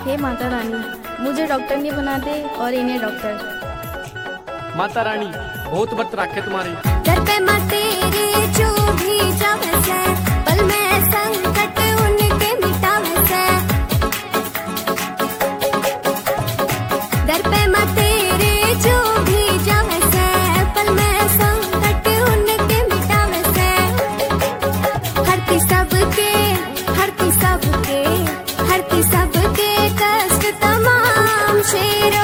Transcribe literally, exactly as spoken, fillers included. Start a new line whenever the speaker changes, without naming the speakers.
हे माता रानी, मुझे डॉक्टर नहीं बनाते और इन्हें डॉक्टर।
माता रानी बहुत व्रत रखे तुम्हारे।
दर पे माँ तेरे जो भी जावे से, पल में संकट उनके मिटावे से। दर पे माँ तेरे जो भी जावे से, पल में संकट उनके मिटावे से। हरती सबके, हरती सबके, हरती सबके कष्ट तमाम शेर